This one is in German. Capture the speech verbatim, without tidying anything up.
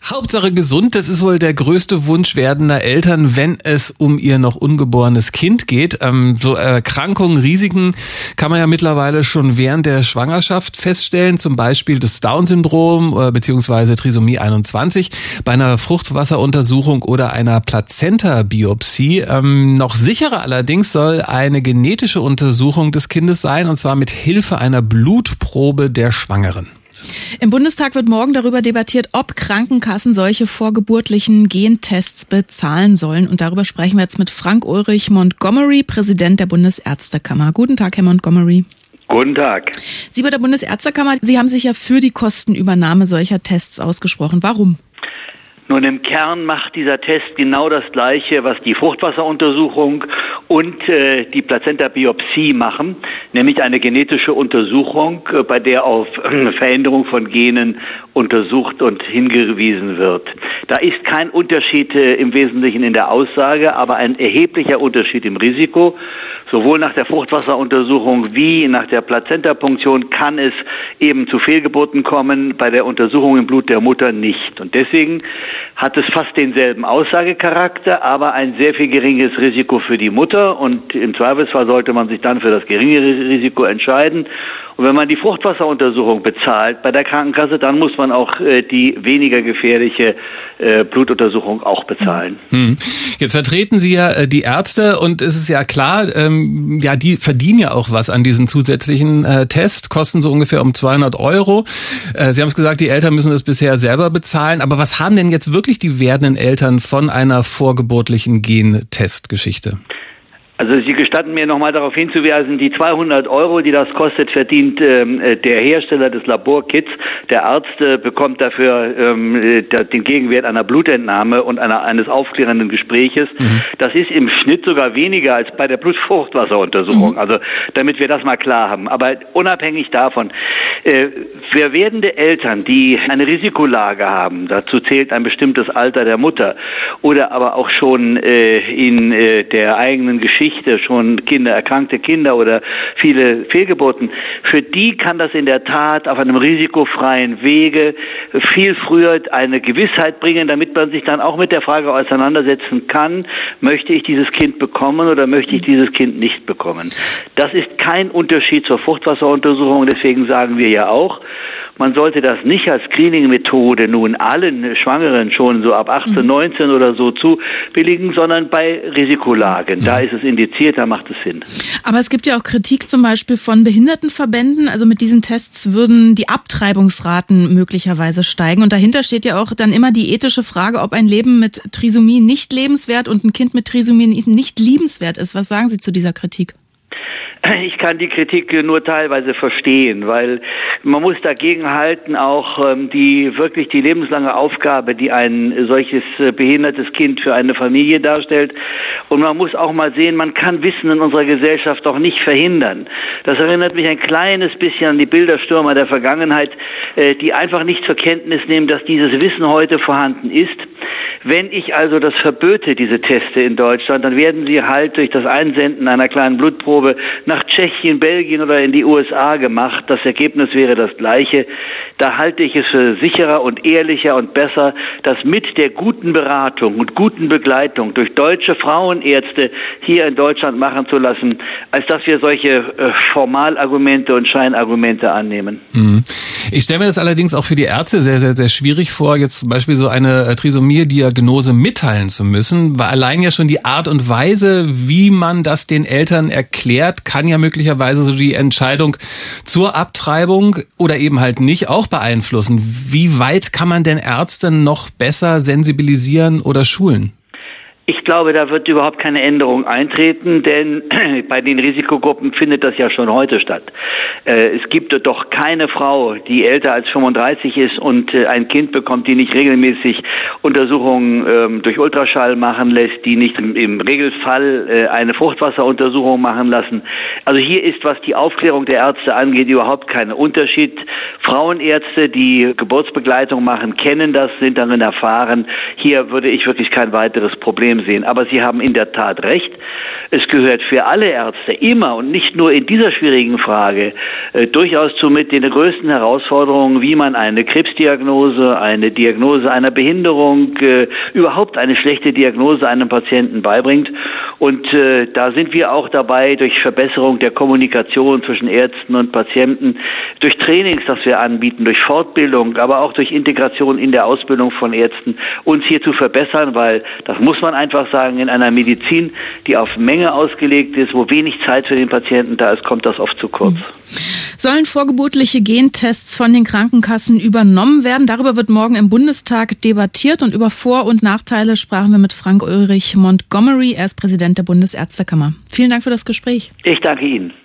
Hauptsache gesund, das ist wohl der größte Wunsch werdender Eltern, wenn es um ihr noch ungeborenes Kind geht. Ähm, so Erkrankungen, Risiken kann man ja mittlerweile schon während der Schwangerschaft feststellen, zum Beispiel das Down-Syndrom äh, bzw. Trisomie einundzwanzig, bei einer Fruchtwasseruntersuchung oder einer Plazenta-Biopsie. Ähm, noch sicherer allerdings soll eine genetische Untersuchung des Kindes sein, und zwar mit Hilfe einer Blutprobe der Schwangeren. Im Bundestag wird morgen darüber debattiert, ob Krankenkassen solche vorgeburtlichen Gentests bezahlen sollen. Und darüber sprechen wir jetzt mit Frank Ulrich Montgomery, Präsident der Bundesärztekammer. Guten Tag, Herr Montgomery. Guten Tag. Sie bei der Bundesärztekammer, Sie haben sich ja für die Kostenübernahme solcher Tests ausgesprochen. Warum? Nun, im Kern macht dieser Test genau das Gleiche, was die Fruchtwasseruntersuchung und äh, die Plazenta-Biopsie machen, nämlich eine genetische Untersuchung, äh, bei der auf äh, Veränderung von Genen untersucht und hingewiesen wird. Da ist kein Unterschied äh, im Wesentlichen in der Aussage, aber ein erheblicher Unterschied im Risiko. Sowohl nach der Fruchtwasseruntersuchung wie nach der Plazenta-Punktion kann es eben zu Fehlgeburten kommen, bei der Untersuchung im Blut der Mutter nicht. Und deswegen hat es fast denselben Aussagecharakter, aber ein sehr viel geringeres Risiko für die Mutter, und im Zweifelsfall sollte man sich dann für das geringere Risiko entscheiden. Und wenn man die Fruchtwasseruntersuchung bezahlt bei der Krankenkasse, dann muss man auch äh, die weniger gefährliche äh, Blutuntersuchung auch bezahlen. Hm. Jetzt vertreten Sie ja äh, die Ärzte, und es ist ja klar, ähm, ja, die verdienen ja auch was an diesen zusätzlichen äh, Test, kosten so ungefähr um zweihundert Euro. Äh, Sie haben es gesagt, die Eltern müssen das bisher selber bezahlen, aber was haben denn jetzt wirklich die werdenden Eltern von einer vorgeburtlichen Gentestgeschichte? Also Sie gestatten mir nochmal darauf hinzuweisen, die zweihundert Euro, die das kostet, verdient ähm, der Hersteller des Laborkits. Der Arzt äh, bekommt dafür ähm, den Gegenwert einer Blutentnahme und einer, eines aufklärenden Gespräches. Mhm. Das ist im Schnitt sogar weniger als bei der Blutfruchtwasseruntersuchung. Mhm. Also damit wir das mal klar haben. Aber unabhängig davon, äh, für werdende Eltern, die eine Risikolage haben, dazu zählt ein bestimmtes Alter der Mutter oder aber auch schon äh, in äh, der eigenen Geschichte schon Kinder, erkrankte Kinder oder viele Fehlgeburten, für die kann das in der Tat auf einem risikofreien Wege viel früher eine Gewissheit bringen, damit man sich dann auch mit der Frage auseinandersetzen kann, möchte ich dieses Kind bekommen oder möchte ich dieses Kind nicht bekommen. Das ist kein Unterschied zur Fruchtwasseruntersuchung, deswegen sagen wir ja auch, man sollte das nicht als Screening-Methode nun allen Schwangeren schon so ab achtzehn, neunzehn oder so zubilligen, sondern bei Risikolagen. Da ist es indiziert, da macht es Sinn. Aber es gibt ja auch Kritik zum Beispiel von Behindertenverbänden. Also mit diesen Tests würden die Abtreibungsraten möglicherweise steigen. Und dahinter steht ja auch dann immer die ethische Frage, ob ein Leben mit Trisomie nicht lebenswert und ein Kind mit Trisomie nicht liebenswert ist. Was sagen Sie zu dieser Kritik? Ich kann die Kritik nur teilweise verstehen, weil man muss dagegen halten, auch ähm, die wirklich die lebenslange Aufgabe, die ein solches äh, behindertes Kind für eine Familie darstellt. Und man muss auch mal sehen, man kann Wissen in unserer Gesellschaft doch nicht verhindern. Das erinnert mich ein kleines bisschen an die Bilderstürmer der Vergangenheit, äh, die einfach nicht zur Kenntnis nehmen, dass dieses Wissen heute vorhanden ist. Wenn ich also das verböte, diese Teste in Deutschland, dann werden sie halt durch das Einsenden einer kleinen Blutprobe nach Tschechien, Belgien oder in die U S A gemacht. Das Ergebnis wäre das gleiche. Da halte ich es für sicherer und ehrlicher und besser, das mit der guten Beratung und guten Begleitung durch deutsche Frauenärzte hier in Deutschland machen zu lassen, als dass wir solche äh, Formalargumente und Scheinargumente annehmen. Mhm. Ich stelle mir das allerdings auch für die Ärzte sehr, sehr, sehr schwierig vor, jetzt zum Beispiel so eine äh, Trisomie-Diagnose mitteilen zu müssen, weil allein ja schon die Art und Weise, wie man das den Eltern erklärt, kann ja möglicherweise so die Entscheidung zur Abtreibung oder eben halt nicht auch beeinflussen. Wie weit kann man denn Ärzte noch besser sensibilisieren oder schulen? Ich glaube, da wird überhaupt keine Änderung eintreten, denn bei den Risikogruppen findet das ja schon heute statt. Äh, es gibt doch keine Frau, die älter als fünfunddreißig ist und äh, ein Kind bekommt, die nicht regelmäßig Untersuchungen ähm, durch Ultraschall machen lässt, die nicht im, im Regelfall äh, eine Fruchtwasseruntersuchung machen lassen. Also hier ist, was die Aufklärung der Ärzte angeht, überhaupt kein Unterschied. Frauenärzte, die Geburtsbegleitung machen, kennen das, sind darin erfahren. Hier würde ich wirklich kein weiteres Problem Problem sehen. Aber Sie haben in der Tat recht. Es gehört für alle Ärzte immer und nicht nur in dieser schwierigen Frage äh, durchaus zu mit den größten Herausforderungen, wie man eine Krebsdiagnose, eine Diagnose einer Behinderung, äh, überhaupt eine schlechte Diagnose einem Patienten beibringt. Und äh, da sind wir auch dabei, durch Verbesserung der Kommunikation zwischen Ärzten und Patienten, durch Trainings, das wir anbieten, durch Fortbildung, aber auch durch Integration in der Ausbildung von Ärzten, uns hier zu verbessern, weil, das muss man einfach sagen, in einer Medizin, die auf Menge ausgelegt ist, wo wenig Zeit für den Patienten da ist, kommt das oft zu kurz. Sollen vorgeburtliche Gentests von den Krankenkassen übernommen werden? Darüber wird morgen im Bundestag debattiert und über Vor- und Nachteile sprachen wir mit Frank Ulrich Montgomery. Er ist Präsident der Bundesärztekammer. Vielen Dank für das Gespräch. Ich danke Ihnen.